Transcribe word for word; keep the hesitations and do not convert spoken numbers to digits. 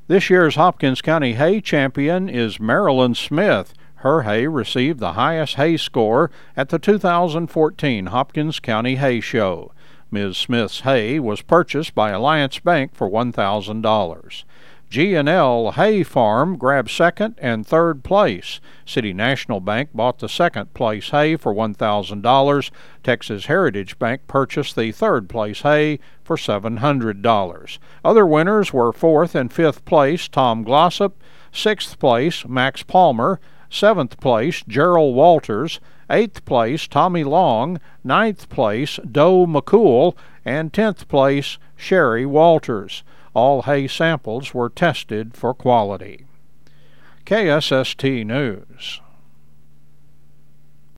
This year's Hopkins County Hay champion is Marilyn Smith. Her hay received the highest hay score at the two thousand fourteen Hopkins County Hay Show. Miz Smith's hay was purchased by Alliance Bank for one thousand dollars. G and L Hay Farm grabbed second and third place. City National Bank bought the second place hay for one thousand dollars. Texas Heritage Bank purchased the third place hay for seven hundred dollars. Other winners were fourth and fifth place Tom Glossop, sixth place Max Palmer, seventh place Gerald Walters, eighth place Tommy Long, ninth place Doe McCool, and tenth place Sherry Walters. All hay samples were tested for quality. K S S T News.